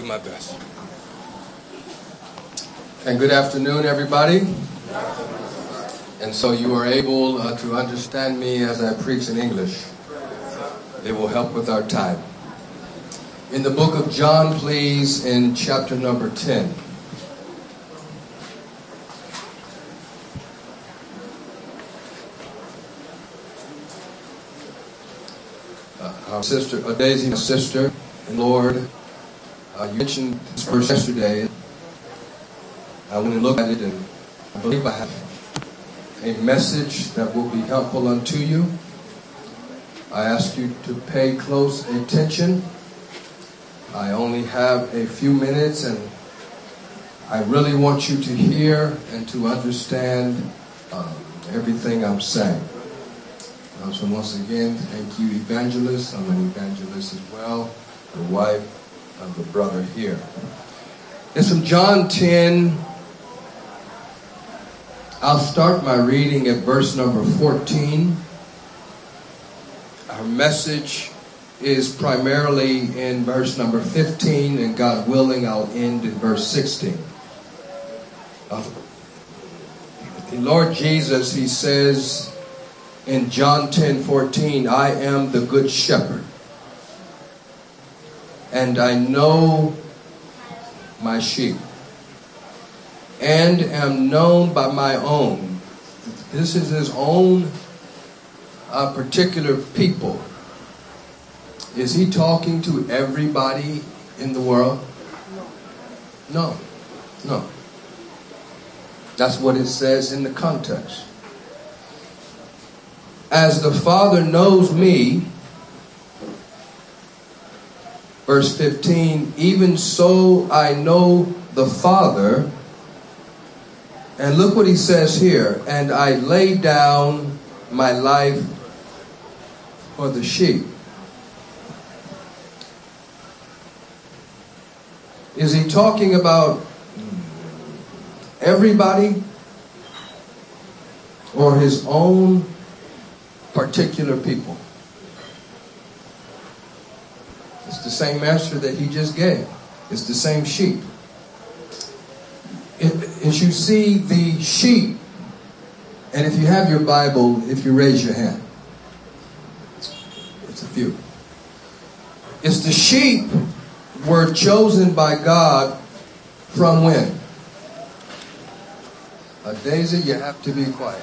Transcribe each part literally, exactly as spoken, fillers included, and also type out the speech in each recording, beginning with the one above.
my best. And good afternoon, everybody. And so you are able uh, to understand me as I preach in English. It will help with our time. In the book of John, please, in chapter number ten. Uh, our sister, uh, Daisy, my sister, and Lord, uh, you mentioned this verse yesterday. I want to look at it, and I believe I have a message that will be helpful unto you. I ask you to pay close attention. I only have a few minutes, and I really want you to hear and to understand um, everything I'm saying. Uh, so once again, thank you, evangelist. I'm an evangelist as well, the wife of the brother here. It's from John ten. I'll start my reading at verse number fourteen. Our message is primarily in verse number fifteen, and God willing, I'll end in verse sixteen. Uh, the Lord Jesus, he says in John ten fourteen, I am the good shepherd, and I know my sheep, and am known by my own. This is his own uh, particular people. Is he talking to everybody in the world? No. No. That's what it says in the context. As the Father knows me, verse fifteen, even so I know the Father. And look what he says here. And I lay down my life for the sheep. Is he talking about everybody or his own particular people? It's the same answer that he just gave. It's the same sheep. It, as you see the sheep, and if you have your Bible, if you raise your hand, it's a few. It's the sheep were chosen by God from when? Uh, Daisy, you have to be quiet.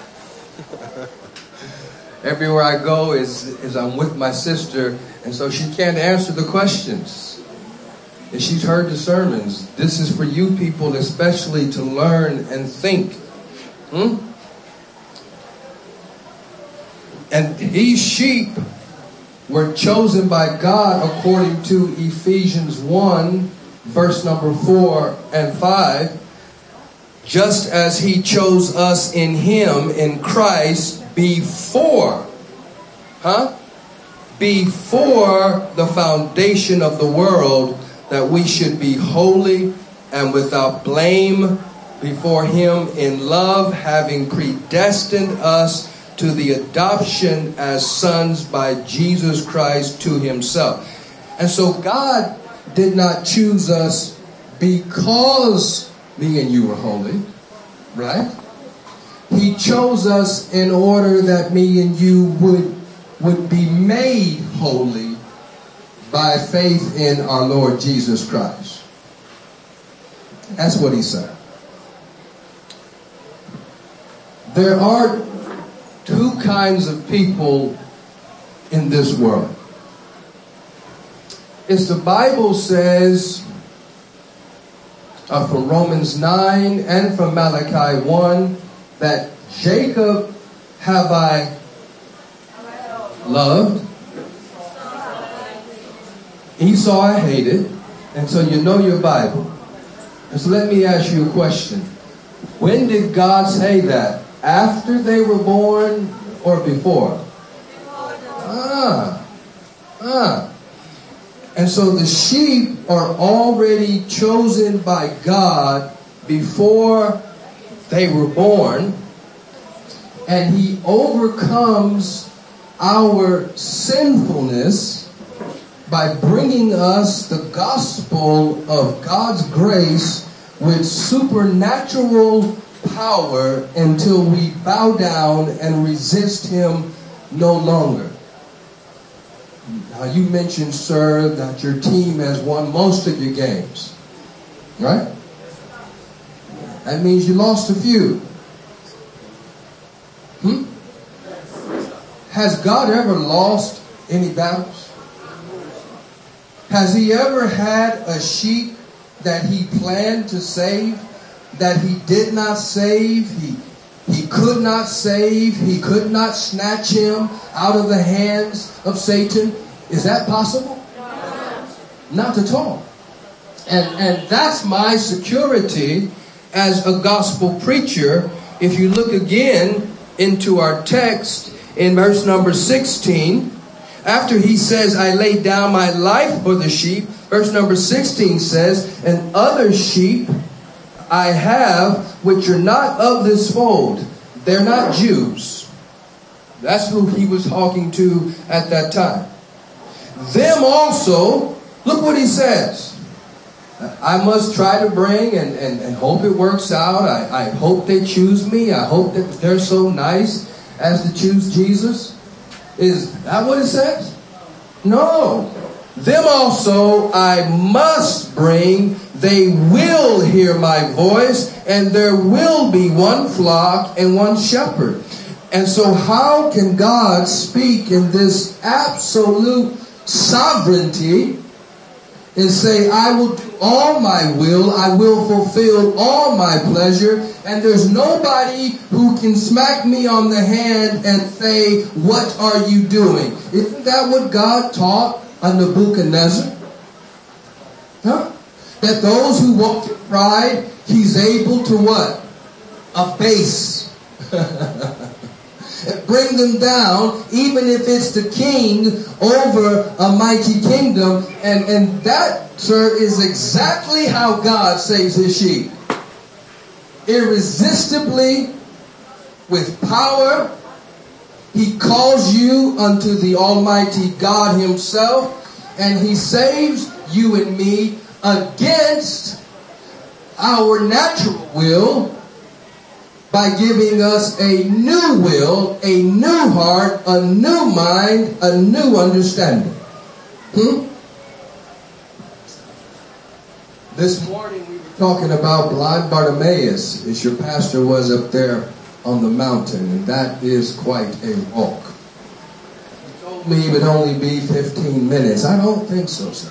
Everywhere I go is, is I'm with my sister, and so she can't answer the questions. And she's heard the sermons. This is for you people especially to learn and think. Hmm? And these sheep were chosen by God according to Ephesians one, verse number four and five. Just as he chose us in him, in Christ, before, huh? Before the foundation of the world, that we should be holy and without blame before him in love, having predestined us to the adoption as sons by Jesus Christ to himself. And so God did not choose us because me and you were holy, right? He chose us in order that me and you would, would be made holy by faith in our Lord Jesus Christ. That's what he said. There are two kinds of people in this world. It's the Bible says uh, from Romans nine and from Malachi one that Jacob have I loved, Esau I hated. And so you know your Bible. And so let me ask you a question. When did God say that? After they were born or before? Ah. Ah. And so the sheep are already chosen by God before they were born. And he overcomes our sinfulness by bringing us the gospel of God's grace with supernatural power until we bow down and resist him no longer. Now you mentioned, sir, that your team has won most of your games, right? That means you lost a few. Hmm? Has God ever lost any battles? Has he ever had a sheep that he planned to save, that he did not save, he, he could not save, he could not snatch him out of the hands of Satan? Is that possible? Not at all. And, and that's my security as a gospel preacher. If you look again into our text in verse number sixteen, after he says, I laid down my life for the sheep, verse number sixteen says, and other sheep I have which are not of this fold. They're not Jews. That's who he was talking to at that time. Them also, look what he says. I must try to bring and, and, and hope it works out. I, I hope they choose me. I hope that they're so nice as to choose Jesus. Is that what it says? No. Them also I must bring. They will hear my voice, and there will be one flock and one shepherd. And so how can God speak in this absolute sovereignty and say, I will do all my will, I will fulfill all my pleasure, and there's nobody who can smack me on the hand and say, what are you doing? Isn't that what God taught on Nebuchadnezzar? Huh? That those who walk in pride, he's able to what? Abase. Bring them down, even if it's the king over a mighty kingdom. And, and that, sir, is exactly how God saves his sheep. Irresistibly, with power, he calls you unto the Almighty God himself, and he saves you and me against our natural will, by giving us a new will, a new heart, a new mind, a new understanding. Hmm? This morning we were talking about blind Bartimaeus, as your pastor was up there on the mountain, and that is quite a walk. He told me it would only be fifteen minutes. I don't think so, sir.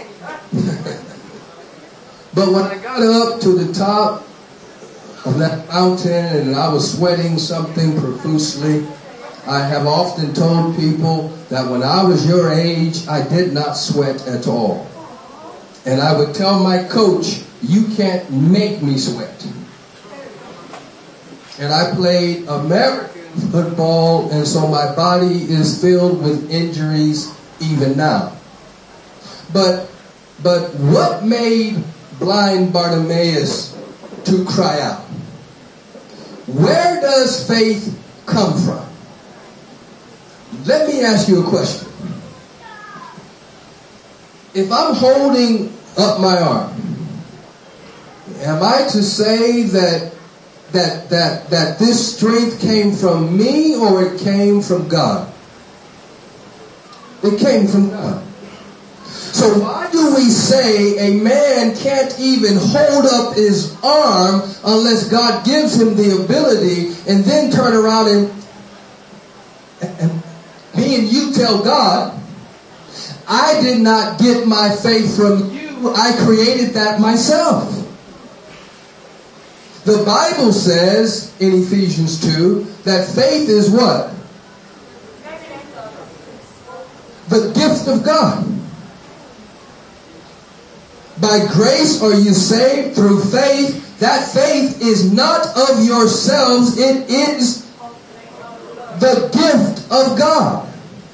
But when I got up to the top of that mountain and I was sweating something profusely, I have often told people that when I was your age, I did not sweat at all. And I would tell my coach, you can't make me sweat. And I played American football, and so my body is filled with injuries even now. But, but what made blind Bartimaeus to cry out? Where does faith come from? Let me ask you a question. If I'm holding up my arm, am I to say that that that that this strength came from me, or it came from God? It came from God. So why do we say a man can't even hold up his arm unless God gives him the ability, and then turn around and, and me and you tell God, I did not get my faith from you, I created that myself. The Bible says in Ephesians two that faith is what? The gift of God. By grace are you saved through faith. That faith is not of yourselves. It is the gift of God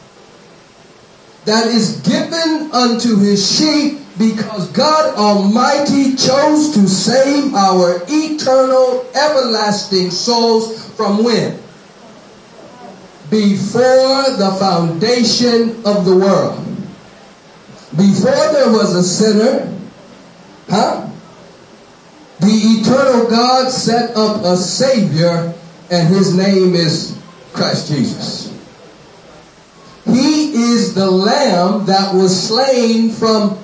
that is given unto his sheep, because God Almighty chose to save our eternal, everlasting souls from when? Before the foundation of the world. Before there was a sinner, huh? The eternal God set up a Savior, and his name is Christ Jesus. He is the Lamb that was slain from,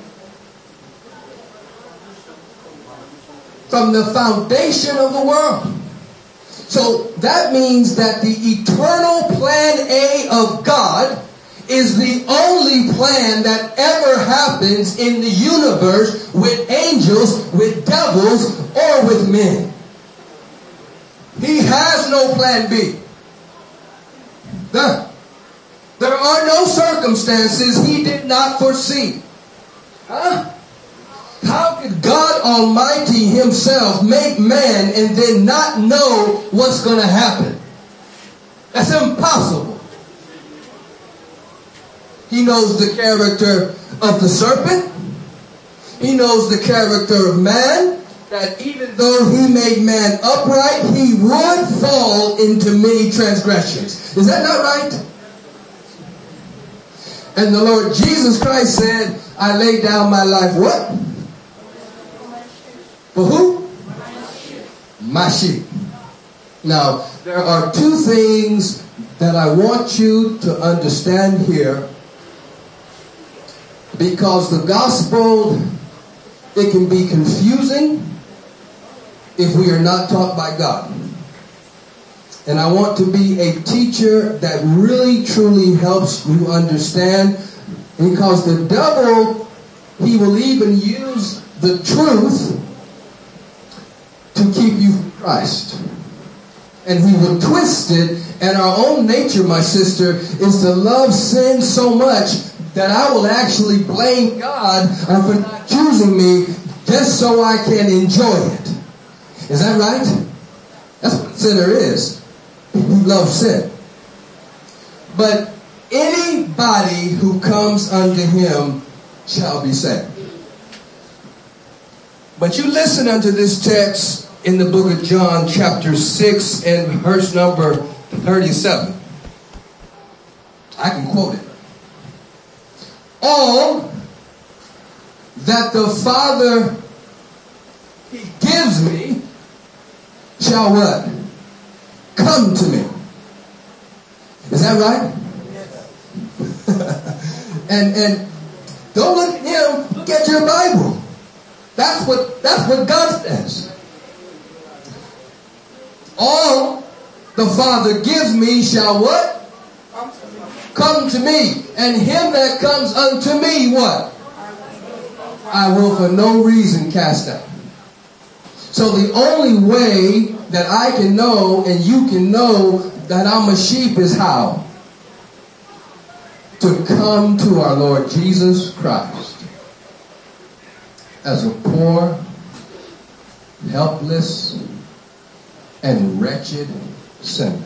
from the foundation of the world. So that means that the eternal plan A of God is the only plan that ever happens in the universe with angels, with devils, or with men. He has no plan B. There, there are no circumstances he did not foresee. Huh? How could God Almighty himself make man and then not know what's going to happen? That's impossible. He knows the character of the serpent. He knows the character of man, that even though he made man upright, he would fall into many transgressions. Is that not right? And the Lord Jesus Christ said, I lay down my life, what? For who? My sheep. Now, there are two things that I want you to understand here, because the gospel, it can be confusing if we are not taught by God. And I want to be a teacher that really truly helps you understand, because the devil, he will even use the truth to keep you from Christ. And he will twist it. And our own nature, my sister, is to love sin so much that I will actually blame God for not choosing me just so I can enjoy it. Is that right? That's what a sinner is. He loves sin. But anybody who comes unto him shall be saved. But you listen unto this text in the book of John, chapter six, and verse number thirty-seven. I can quote it. All that the Father he gives me shall what? Come to me. Is that right? and and don't look at him, look at your Bible. That's what that's what God says. All the Father gives me shall what? Come to me. And him that comes unto me, what? I will for no reason cast out. So the only way that I can know and you can know that I'm a sheep is how? To come to our Lord Jesus Christ as a poor, helpless, and wretched sinner.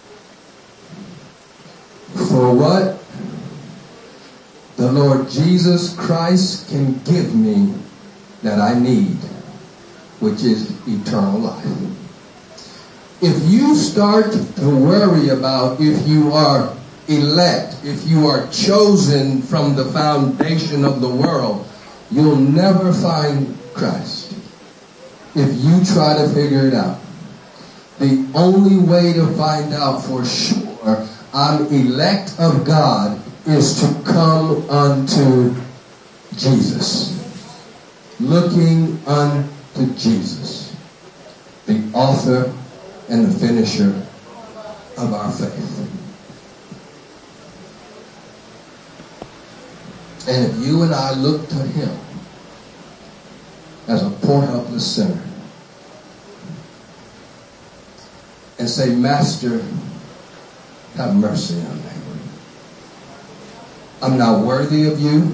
For what the Lord Jesus Christ can give me that I need, which is eternal life. If you start to worry about if you are elect, if you are chosen from the foundation of the world, you'll never find Christ if you try to figure it out. The only way to find out for sure I'm elect of God is to come unto Jesus. Looking unto Jesus, the author and the finisher of our faith. And if you and I look to him as a poor helpless sinner and say, Master, have mercy on me. I'm not worthy of you.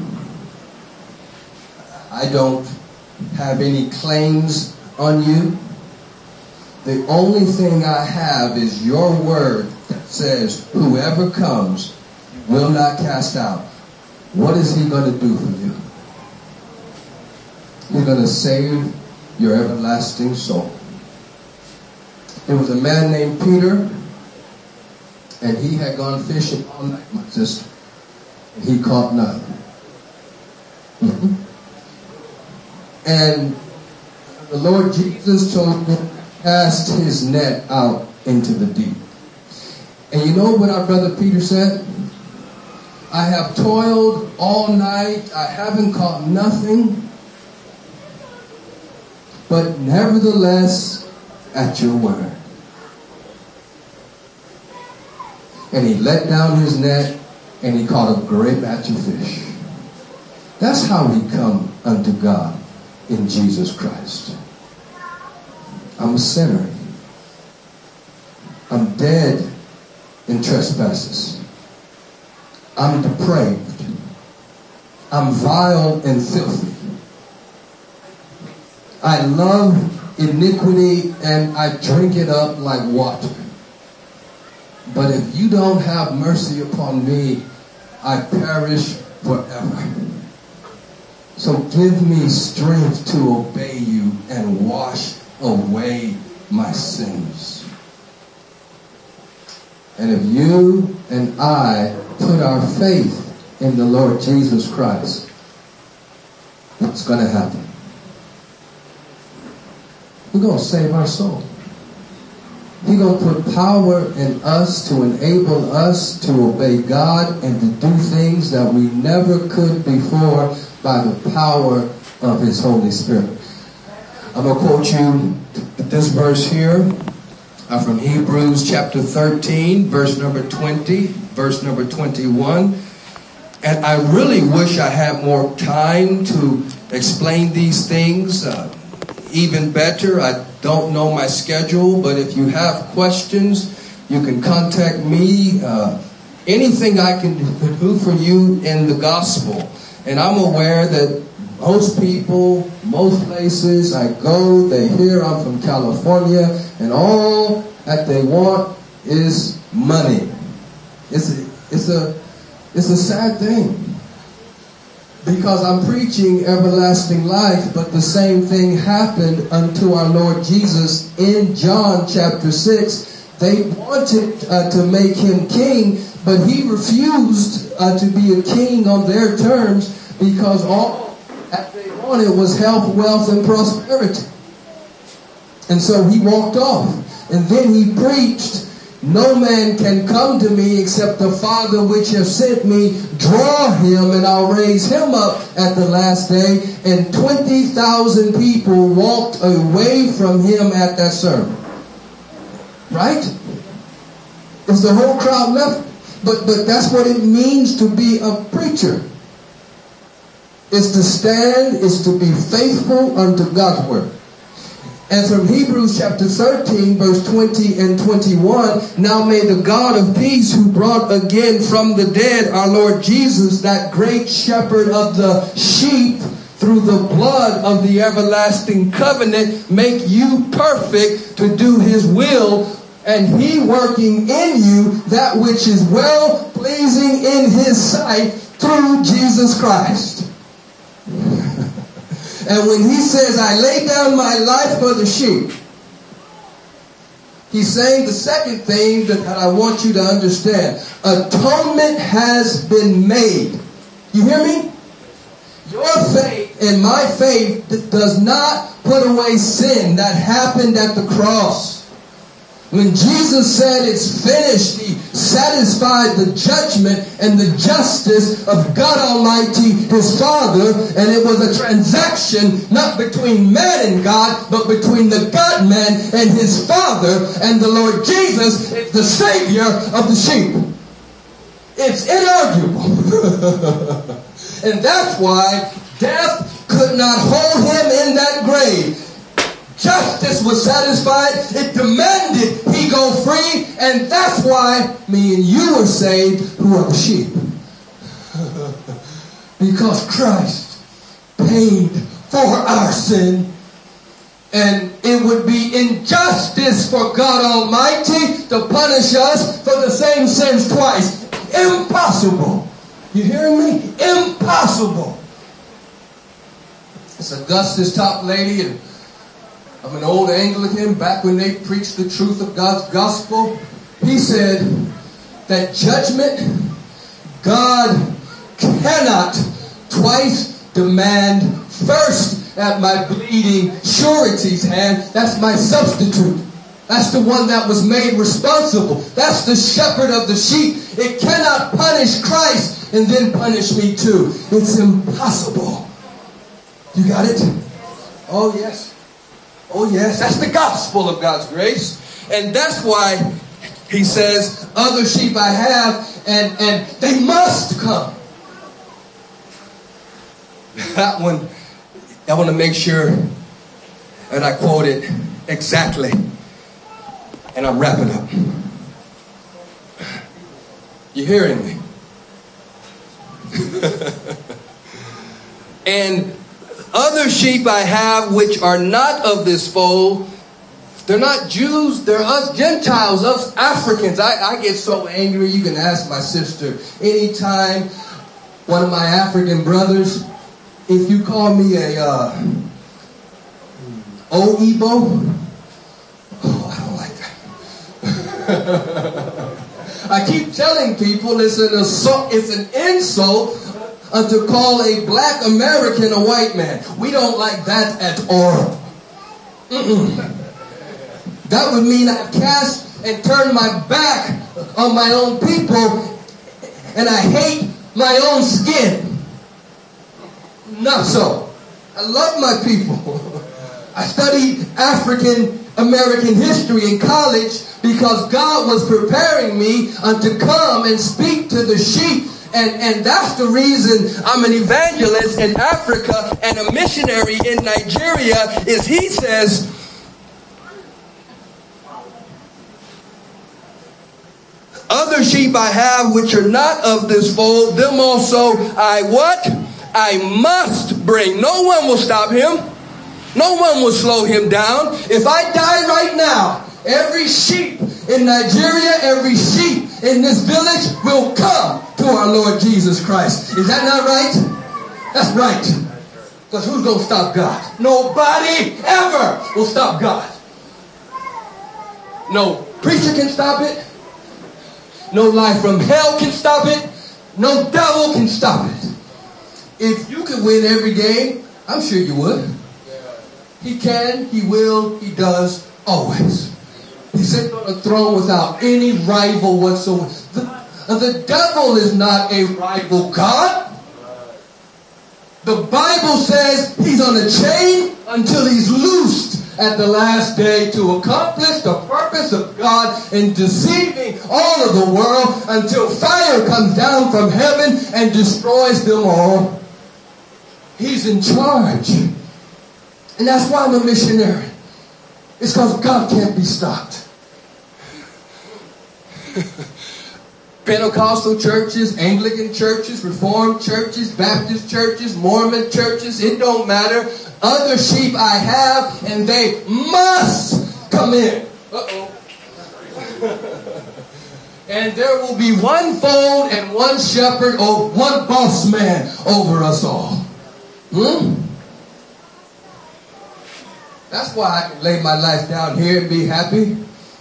I don't have any claims on you. The only thing I have is your word that says, whoever comes will not cast out. What is he going to do for you? He's going to save your everlasting soul. There was a man named Peter, and he had gone fishing all night, my sister, and he caught none. Mm-hmm. And the Lord Jesus told him to cast his net out into the deep. And you know what our brother Peter said? I have toiled all night. I haven't caught nothing. But nevertheless, at your word. And he let down his net, and he caught a great batch of fish. That's how we come unto God in Jesus Christ. I'm a sinner. I'm dead in trespasses. I'm depraved. I'm vile and filthy. I love iniquity and I drink it up like water. But if you don't have mercy upon me, I perish forever. So give me strength to obey you and wash away my sins. And if you and I put our faith in the Lord Jesus Christ, what's going to happen? We're going to save our soul. He's going to put power in us to enable us to obey God and to do things that we never could before by the power of His Holy Spirit. I'm going to quote you this verse here uh, from Hebrews chapter thirteen, verse number twenty, verse number twenty-one. And I really wish I had more time to explain these things uh, even better. I don't know my schedule, but if you have questions, you can contact me. Uh, anything I can do for you in the gospel. And I'm aware that most people, most places I go, they hear I'm from California, and all that they want is money. It's a, it's a, it's a sad thing. Because I'm preaching everlasting life, but the same thing happened unto our Lord Jesus in John chapter six. They wanted uh, to make him king, but he refused uh, to be a king on their terms because all that they wanted was health, wealth, and prosperity. And so he walked off. And then he preached, no man can come to me except the Father which has sent me. Draw him and I'll raise him up at the last day. And twenty thousand people walked away from him at that sermon. Right? It's the whole crowd left. But, but that's what it means to be a preacher. It's to stand, is to be faithful unto God's word. And from Hebrews chapter thirteen, verse twenty and twenty-one, now may the God of peace, who brought again from the dead our Lord Jesus, that great shepherd of the sheep, through the blood of the everlasting covenant, make you perfect to do his will, and he working in you that which is well pleasing in his sight through Jesus Christ. And when he says, I lay down my life for the sheep, he's saying the second thing that I want you to understand. Atonement has been made. You hear me? Your faith and my faith does not put away sin that happened at the cross. When Jesus said it's finished, he satisfied the judgment and the justice of God Almighty, his Father. And it was a transaction not between man and God, but between the God-man and his Father. And the Lord Jesus is the Savior of the sheep. It's inarguable. And that's why death could not hold him in that grave. Justice was satisfied. It demanded he go free. And that's why me and you are saved, who are the sheep. Because Christ paid for our sin. And it would be injustice for God Almighty to punish us for the same sins twice. Impossible. You hearing me? Impossible. It's Augustus Toplady, and I'm an old Anglican, back when they preached the truth of God's gospel. He said that judgment, God cannot twice demand first at my bleeding surety's hand. That's my substitute. That's the one that was made responsible. That's the shepherd of the sheep. It cannot punish Christ and then punish me too. It's impossible. You got it? Oh, yes. Oh, yes. That's the gospel of God's grace. And that's why he says, other sheep I have, and, and they must come. That one, I want to make sure that I quote it exactly. And I'm wrapping up. You hearing me? And other sheep I have which are not of this fold. They're not Jews, they're us Gentiles, us Africans. I, I get so angry. You can ask my sister anytime, one of my African brothers, if you call me a uh, O-Igbo, oh, I don't like that. I keep telling people it's an assault, it's an insult uh, to call a black American a white man. We don't like that at all. Mm-mm. That would mean I cast and turn my back on my own people, and I hate my own skin. Not so. I love my people. I studied African American history in college because God was preparing me uh, to come and speak to the sheep. And, and that's the reason I'm an evangelist in Africa and a missionary in Nigeria, is he says, other sheep I have which are not of this fold, them also I what? I must bring. No one will stop him. No one will slow him down. If I die right now, every sheep in Nigeria, every sheep in this village will come to our Lord Jesus Christ. Is that not right? That's right. Because who's going to stop God? Nobody ever will stop God. No preacher can stop it. No life from hell can stop it. No devil can stop it. If you could win every game, I'm sure you would. He can, he will, he does, always. He's sitting on a throne without any rival whatsoever. The, the devil is not a rival God. The Bible says he's on a chain until he's loosed at the last day to accomplish the purpose of God in deceiving all of the world until fire comes down from heaven and destroys them all. He's in charge. And that's why I'm a missionary. It's because God can't be stopped. Pentecostal churches, Anglican churches, Reformed churches, Baptist churches, Mormon churches, it don't matter. Other sheep I have, and they must come in. Uh-oh. And there will be one fold and one shepherd or one boss man over us all. Hmm? That's why I can lay my life down here and be happy.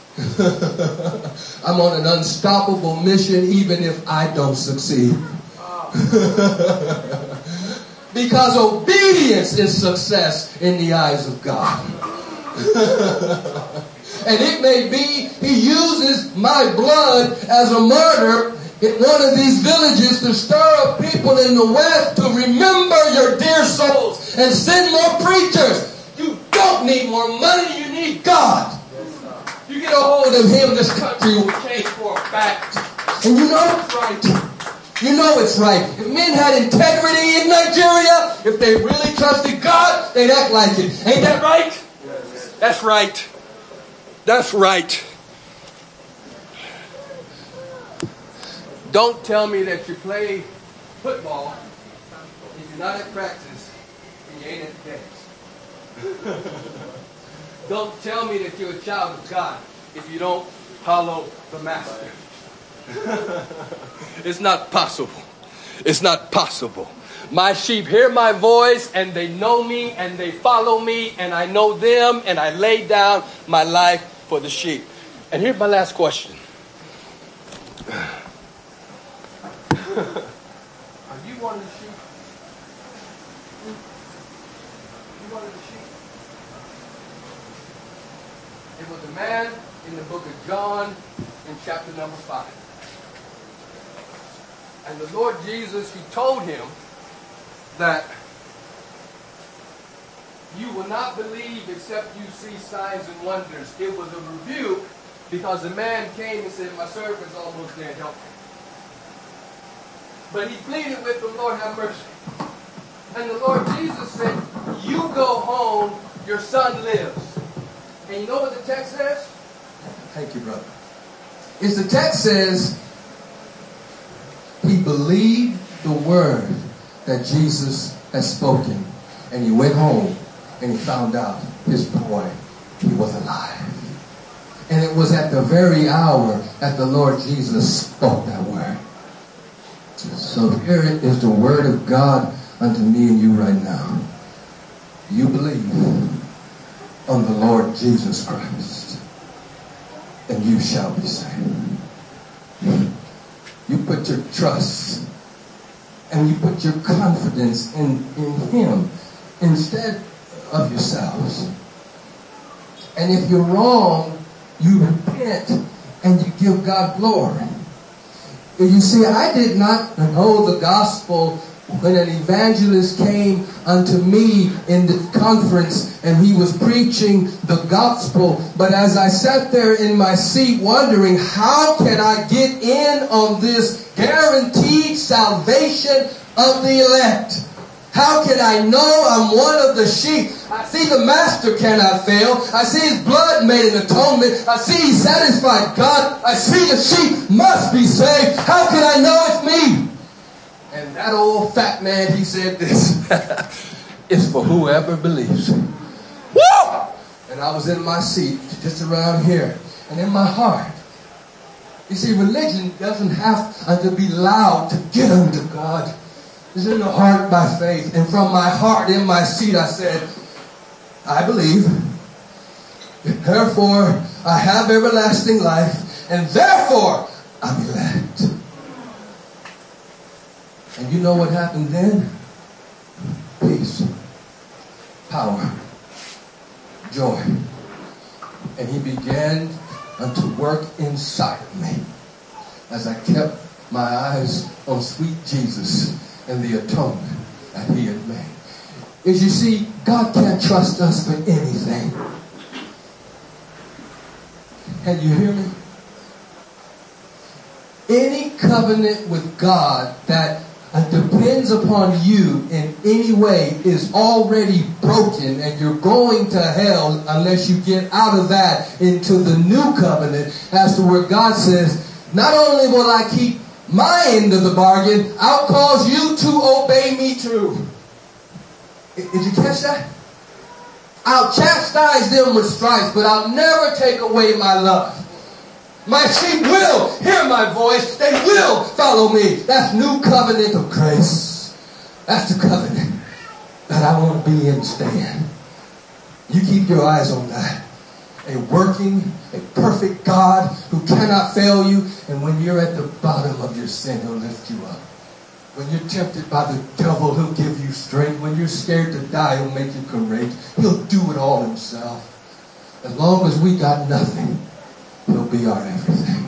I'm on an unstoppable mission even if I don't succeed. Because obedience is success in the eyes of God. And it may be he uses my blood as a martyr in one of these villages to stir up people in the West to remember your dear souls and send more preachers. You don't need more money, you need God. You get a hold of him, this country will change for a fact. And you know it's right. You know it's right. If men had integrity in Nigeria, if they really trusted God, they'd act like it. Ain't that right? That's right. That's right. Don't tell me that you play football if you're not at practice and you ain't at the dance. Don't tell me that you're a child of God if you don't follow the master. It's not possible. It's not possible. My sheep hear my voice and they know me and they follow me and I know them and I lay down my life for the sheep. And here's my last question. Are you one of the sheep? He wanted the sheep. It was a man in the book of John in chapter number five. And the Lord Jesus, he told him that you will not believe except you see signs and wonders. It was a rebuke because the man came and said, my servant's almost dead, help me. But he pleaded with the Lord, have mercy. And the Lord Jesus said, you go home, your son lives. And you know what the text says? Thank you, brother. Is the text says, he believed the word that Jesus had spoken. And he went home and he found out his boy, he was alive. And it was at the very hour that the Lord Jesus spoke that word. So here it is, the word of God unto me and you right now. You believe on the Lord Jesus Christ, and you shall be saved. You put your trust and you put your confidence in, in Him instead of yourselves. And if you're wrong, you repent and you give God glory. You see, I did not know the gospel when an evangelist came unto me in the conference and he was preaching the gospel. But as I sat there in my seat wondering, how can I get in on this guaranteed salvation of the elect? How can I know I'm one of the sheep? I see the master cannot fail. I see his blood made an atonement. I see he satisfied God. I see the sheep must be saved. How can I know it's me? And that old fat man, he said this. It's for whoever believes. Woo! And I was in my seat, just around here. And in my heart. You see, religion doesn't have to be loud to get unto God. It's in the heart by faith. And from my heart, in my seat, I said, I believe. Therefore, I have everlasting life. And therefore, I'm elect. And you know what happened then? Peace, power, joy. And He began to work inside of me as I kept my eyes on sweet Jesus and the atonement that He had made. As you see, God can't trust us for anything. Can you hear me? Any covenant with God that depends upon you in any way is already broken, and you're going to hell unless you get out of that into the new covenant, as to where God says, not only will I keep my end of the bargain, I'll cause you to obey me too. Did you catch that? I'll chastise them with stripes, but I'll never take away my love. My sheep will hear my voice. They will follow me. That's new covenant of grace. That's the covenant that I want to be in, stay in. You keep your eyes on that. A working, a perfect God who cannot fail you. And when you're at the bottom of your sin, He'll lift you up. When you're tempted by the devil, He'll give you strength. When you're scared to die, He'll make you courageous. He'll do it all Himself. As long as we got nothing, He'll be our everything.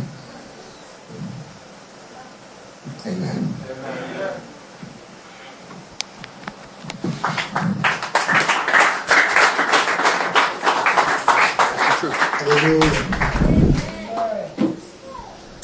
Amen. Amen. That's the truth. Hallelujah.